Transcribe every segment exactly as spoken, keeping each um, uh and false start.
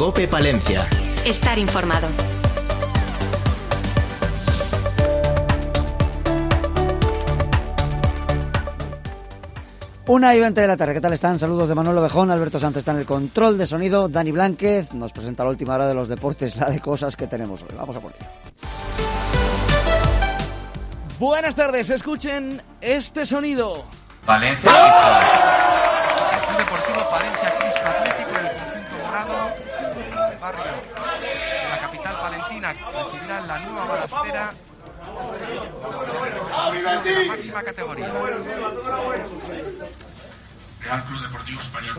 COPE Palencia. Estar informado. Una y veinte de la tarde, ¿qué tal están? Saludos de Manuel Ovejón, Alberto Sanz está en el control de sonido, Dani Blánquez nos presenta la última hora de los deportes, la de cosas que tenemos hoy. Vamos a por ello. Buenas tardes, escuchen este sonido. Palencia Cristo. El Club Deportivo Palencia Cristo Atlético del conjunto morado del barrio de la capital palentina recibirá la nueva balastera de la máxima categoría. Real Club Deportivo Español.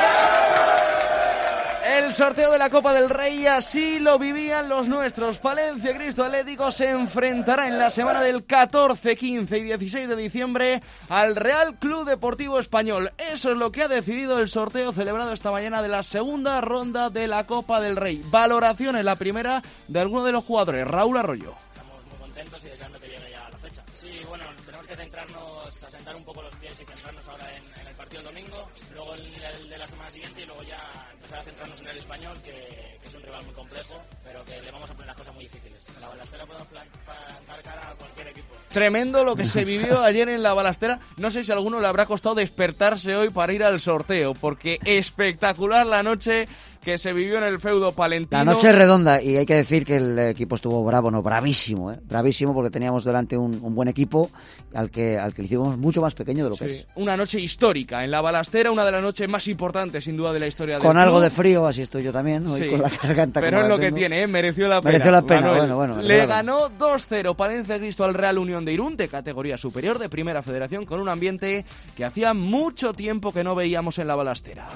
El sorteo de la Copa del Rey, así lo vivían los nuestros. Palencia Cristo Atlético se enfrentará en la semana del catorce, quince y dieciséis de diciembre al Real Club Deportivo Español. Eso es lo que ha decidido el sorteo celebrado esta mañana de la segunda ronda de la Copa del Rey. Valoración en la primera de alguno de los jugadores. Raúl Arroyo. Estamos muy contentos y deseando que llegue ya la fecha. Sí, bueno, tenemos que centrarnos, asentar un poco los pies y centrarnos ahora en, en el partido del domingo, luego el, el de la semana siguiente y luego ya empezar a centrarnos en el Español, que, que es un rival muy complejo, pero que le vamos a poner las cosas muy difíciles. En la balastera podemos plantar cara a cualquier equipo. Tremendo lo que se vivió ayer en la balastera. No sé si a alguno le habrá costado despertarse hoy para ir al sorteo, porque espectacular la noche que se vivió en el feudo palentino. La noche redonda, y hay que decir que el equipo estuvo bravo, no, bravísimo, ¿eh? bravísimo, porque teníamos delante un, un buen equipo al que al que le hicimos mucho más pequeño de lo sí, que es. Una noche histórica en la balastera, una de las noches más importantes sin duda de la historia del club. Con algo de frío, así estoy yo también, hoy sí, con la garganta. pero es lo que tengo. tiene, ¿eh? mereció la pena. Mereció la pena, Manuel. bueno, bueno. Le claro. ganó dos cero Palencia Cristo al Real Unión de Irún, de categoría superior de Primera Federación, con un ambiente que hacía mucho tiempo que no veíamos en la balastera.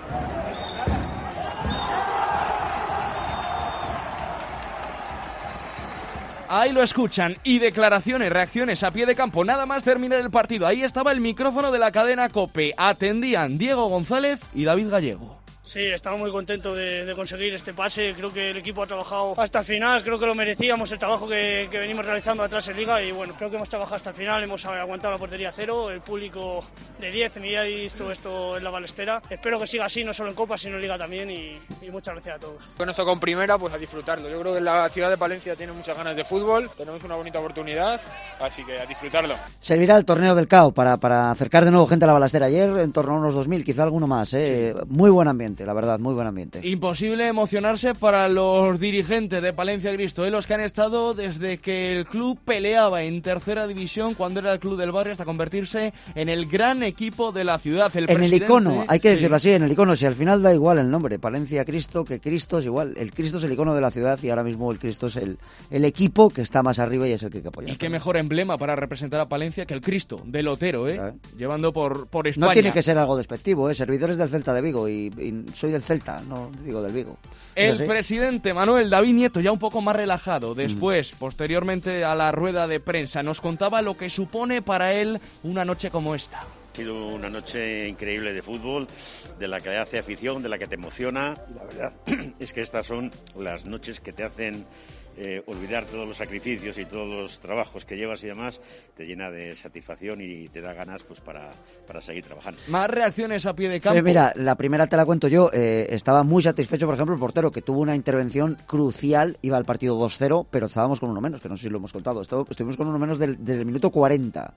Ahí lo escuchan, y declaraciones, reacciones a pie de campo, nada más terminar el partido. Ahí estaba el micrófono de la cadena COPE. Atendían Diego González y David Gallego. Sí, estamos muy contentos de, de conseguir este pase. Creo que el equipo ha trabajado hasta el final, creo que lo merecíamos el trabajo que, que venimos realizando atrás en Liga y bueno, creo que hemos trabajado hasta el final, hemos aguantado la portería cero, el público de diez, ni ha visto esto en la balestera. Espero que siga así, no solo en Copa, sino en Liga también y, y muchas gracias a todos. Con esto con primera, pues a disfrutarlo. Yo creo que la ciudad de Palencia tiene muchas ganas de fútbol, tenemos una bonita oportunidad, así que a disfrutarlo. Servirá el torneo del C A O para, para acercar de nuevo gente a la balastera. Ayer en torno a unos dos mil, quizá alguno más, ¿eh? Sí. Muy buen ambiente, la verdad, muy buen ambiente. Imposible emocionarse para los dirigentes de Palencia Cristo, ¿eh? Los que han estado desde que el club peleaba en tercera división, cuando era el club del barrio, hasta convertirse en el gran equipo de la ciudad. El en presidente... el icono, hay que sí. decirlo así, en el icono, si al final da igual el nombre, Palencia Cristo, que Cristo es igual. El Cristo es el icono de la ciudad y ahora mismo el Cristo es el, el equipo que está más arriba y es el que hay que apoyar. Y qué mejor emblema para representar a Palencia que el Cristo del Otero, ¿eh? Claro. Llevando por, por España. No tiene que ser algo despectivo, ¿eh? Servidores del Celta de Vigo y, y soy del Celta, no digo del Vigo. El presidente Manuel David Nieto, ya un poco más relajado, después, mm. posteriormente a la rueda de prensa, nos contaba lo que supone para él una noche como esta. Ha sido una noche increíble de fútbol, de la que hace afición, de la que te emociona. Y la verdad es que estas son las noches que te hacen eh, olvidar todos los sacrificios y todos los trabajos que llevas y demás. Te llena de satisfacción y te da ganas pues para, para seguir trabajando. Más reacciones a pie de campo. Sí, mira, la primera te la cuento yo. Eh, estaba muy satisfecho, por ejemplo, el portero, que tuvo una intervención crucial. Iba al partido dos cero, pero estábamos con uno menos, que no sé si lo hemos contado. Estuvimos con uno menos del, desde el minuto cuarenta.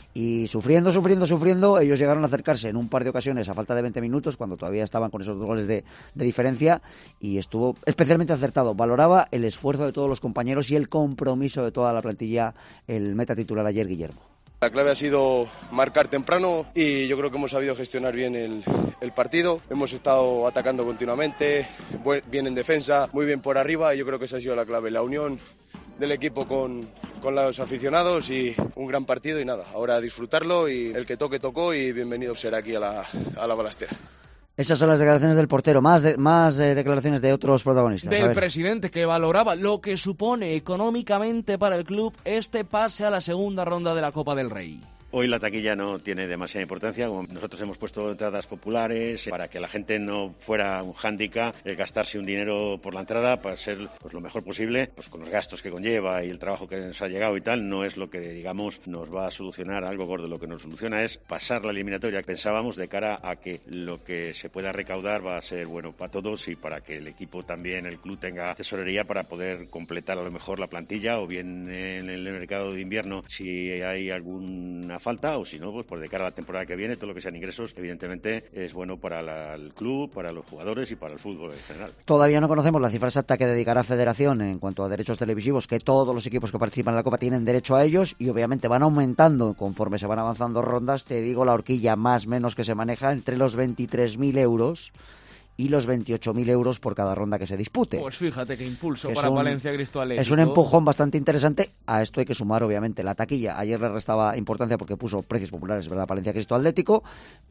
Y sufriendo, sufriendo, sufriendo, ellos llegaron a acercarse en un par de ocasiones a falta de veinte minutos, cuando todavía estaban con esos dos goles de, de diferencia, y estuvo especialmente acertado. Valoraba el esfuerzo de todos los compañeros y el compromiso de toda la plantilla, el meta titular ayer, Guillermo. La clave ha sido marcar temprano y yo creo que hemos sabido gestionar bien el, el partido. Hemos estado atacando continuamente, bien en defensa, muy bien por arriba y yo creo que esa ha sido la clave. La unión del equipo con, con los aficionados y un gran partido y nada, ahora disfrutarlo y el que toque tocó y bienvenido será aquí a la, a la balastera. Esas son las declaraciones del portero, más de, más eh, declaraciones de otros protagonistas. Del presidente, que valoraba lo que supone económicamente para el club este pase a la segunda ronda de la Copa del Rey. Hoy la taquilla no tiene demasiada importancia, como nosotros hemos puesto entradas populares para que la gente no fuera un hándicap el gastarse un dinero por la entrada para ser pues lo mejor posible, pues con los gastos que conlleva y el trabajo que nos ha llegado y tal, no es lo que digamos nos va a solucionar algo gordo. Lo que nos soluciona es pasar la eliminatoria que pensábamos de cara a que lo que se pueda recaudar va a ser bueno para todos y para que el equipo también, el club tenga tesorería para poder completar a lo mejor la plantilla o bien en el mercado de invierno si hay alguna falta o si no, pues por de cara a la temporada que viene todo lo que sean ingresos evidentemente es bueno para la, el club, para los jugadores y para el fútbol en general. Todavía no conocemos la cifra exacta que dedicará Federación en cuanto a derechos televisivos, que todos los equipos que participan en la Copa tienen derecho a ellos y obviamente van aumentando conforme se van avanzando rondas. Te digo la horquilla más o menos que se maneja entre los veintitrés mil euros y los veintiocho mil euros por cada ronda que se dispute. Pues fíjate qué impulso es para un, Palencia Cristo Atlético. Es un empujón bastante interesante. A esto hay que sumar, obviamente, la taquilla. Ayer le restaba importancia porque puso precios populares, ¿verdad? Palencia Cristo Atlético.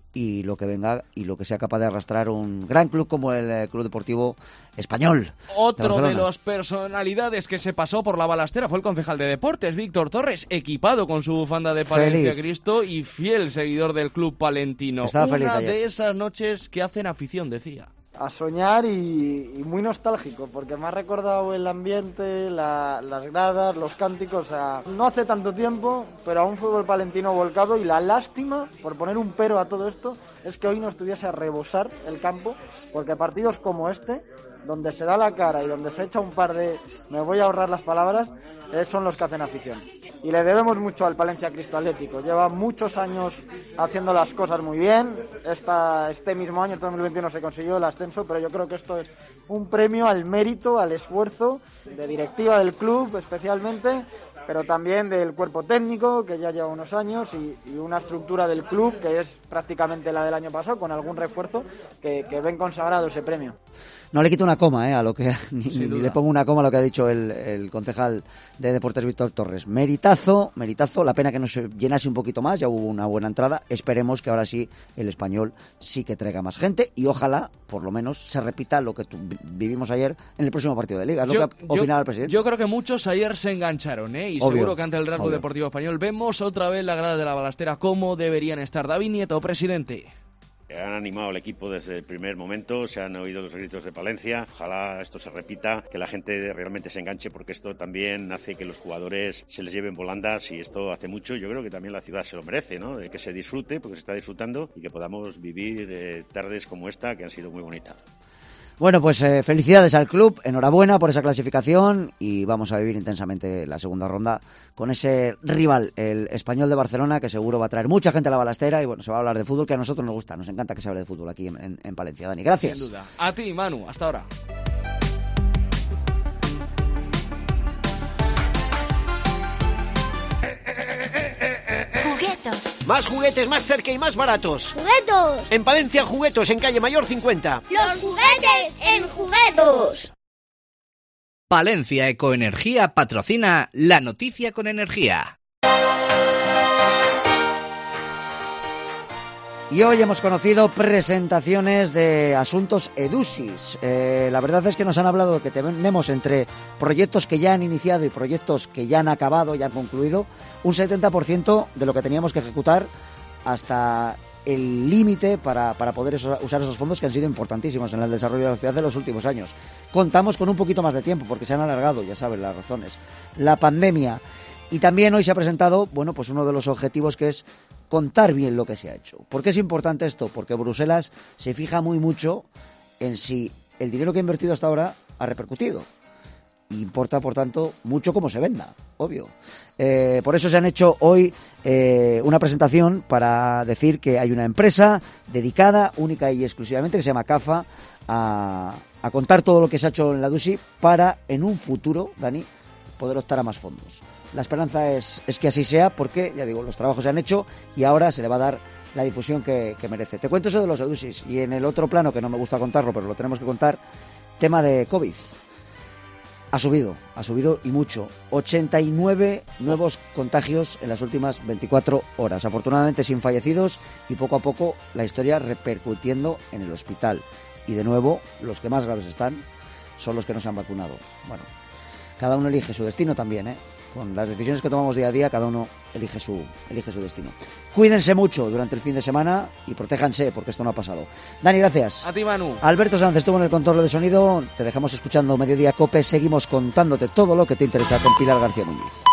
Y lo que venga y lo que sea capaz de arrastrar un gran club como el eh, Club Deportivo Español. Otro de, de las personalidades que se pasó por la balastera fue el concejal de deportes, Víctor Torres, equipado con su bufanda de Palencia feliz. Cristo y fiel seguidor del club palentino. Estaba Una feliz ayer. de esas noches que hacen afición, decía. A soñar y, y muy nostálgico, porque me ha recordado el ambiente, la, las gradas, los cánticos, o sea, no hace tanto tiempo, pero a un fútbol palentino volcado, y la lástima, por poner un pero a todo esto, es que hoy no estuviese a rebosar el campo, porque partidos como este, donde se da la cara y donde se echa un par de, me voy a ahorrar las palabras, eh, son los que hacen afición. Y le debemos mucho al Palencia Cristo Atlético. Lleva muchos años haciendo las cosas muy bien. Esta, este mismo año, este dos mil veintiuno, se consiguió el ascenso, pero yo creo que esto es un premio al mérito, al esfuerzo de directiva del club especialmente, pero también del cuerpo técnico, que ya lleva unos años, y, y una estructura del club que es prácticamente la del año pasado, con algún refuerzo, que, que ven consagrado ese premio. No le quito una coma eh, a lo que ni, ni le pongo una coma a lo que ha dicho el, el concejal de Deportes Víctor Torres. Meritazo, meritazo, la pena que no se llenase un poquito más, ya hubo una buena entrada. Esperemos que ahora sí el Español sí que traiga más gente y ojalá, por lo menos, se repita lo que tu, vivimos ayer en el próximo partido de Liga. Es yo, lo que opinaba yo, el presidente. Yo creo que muchos ayer se engancharon, ¿eh? Y obvio, seguro que ante el Real Club obvio. Deportivo Español vemos otra vez la grada de la balastera como deberían estar. David Nieto, presidente. Han animado al equipo desde el primer momento, se han oído los gritos de Palencia. Ojalá esto se repita, que la gente realmente se enganche, porque esto también hace que los jugadores se les lleven volandas y esto hace mucho. Yo creo que también la ciudad se lo merece, ¿no? Que se disfrute, porque se está disfrutando y que podamos vivir eh, tardes como esta, que han sido muy bonitas. Bueno, pues eh, felicidades al club, enhorabuena por esa clasificación y vamos a vivir intensamente la segunda ronda con ese rival, el Español de Barcelona, que seguro va a traer mucha gente a la balastera y bueno, se va a hablar de fútbol, que a nosotros nos gusta, nos encanta que se hable de fútbol aquí en, en, en Palencia. Dani, gracias. Sin duda. A ti, Manu, hasta ahora. Más juguetes más cerca y más baratos. ¡Juguetos! En Palencia, Juguetos, en calle Mayor cincuenta. ¡Los juguetes en Juguetos! Palencia Ecoenergía patrocina La Noticia con Energía. Y hoy hemos conocido presentaciones de asuntos EDUSIS. Eh, la verdad es que nos han hablado que tenemos entre proyectos que ya han iniciado y proyectos que ya han acabado, ya han concluido, un setenta por ciento de lo que teníamos que ejecutar hasta el límite para, para poder eso, usar esos fondos que han sido importantísimos en el desarrollo de la ciudad de los últimos años. Contamos con un poquito más de tiempo porque se han alargado, ya saben las razones. La pandemia. Y también hoy se ha presentado, bueno, pues uno de los objetivos que es contar bien lo que se ha hecho. ¿Por qué es importante esto? Porque Bruselas se fija muy mucho en si el dinero que ha invertido hasta ahora ha repercutido. Importa, por tanto, mucho cómo se venda, obvio. Eh, por eso se han hecho hoy eh, una presentación para decir que hay una empresa dedicada única y exclusivamente, que se llama CAFA, a, a contar todo lo que se ha hecho en la DUSI para, en un futuro, Dani, poder optar a más fondos. La esperanza es, es que así sea porque, ya digo, los trabajos se han hecho y ahora se le va a dar la difusión que, que merece. Te cuento eso de los EDUSIS y en el otro plano, que no me gusta contarlo, pero lo tenemos que contar, tema de COVID. Ha subido, ha subido y mucho. ochenta y nueve nuevos contagios en las últimas veinticuatro horas. Afortunadamente sin fallecidos y poco a poco la historia repercutiendo en el hospital. Y de nuevo, los que más graves están son los que no se han vacunado. Bueno, cada uno elige su destino también, ¿eh? Con las decisiones que tomamos día a día, cada uno elige su, elige su destino. Cuídense mucho durante el fin de semana y protéjanse, porque esto no ha pasado. Dani, gracias. A ti, Manu. Alberto Sanz estuvo en el control de sonido. Te dejamos escuchando Mediodía Cope. Seguimos contándote todo lo que te interesa con Pilar García Muñiz.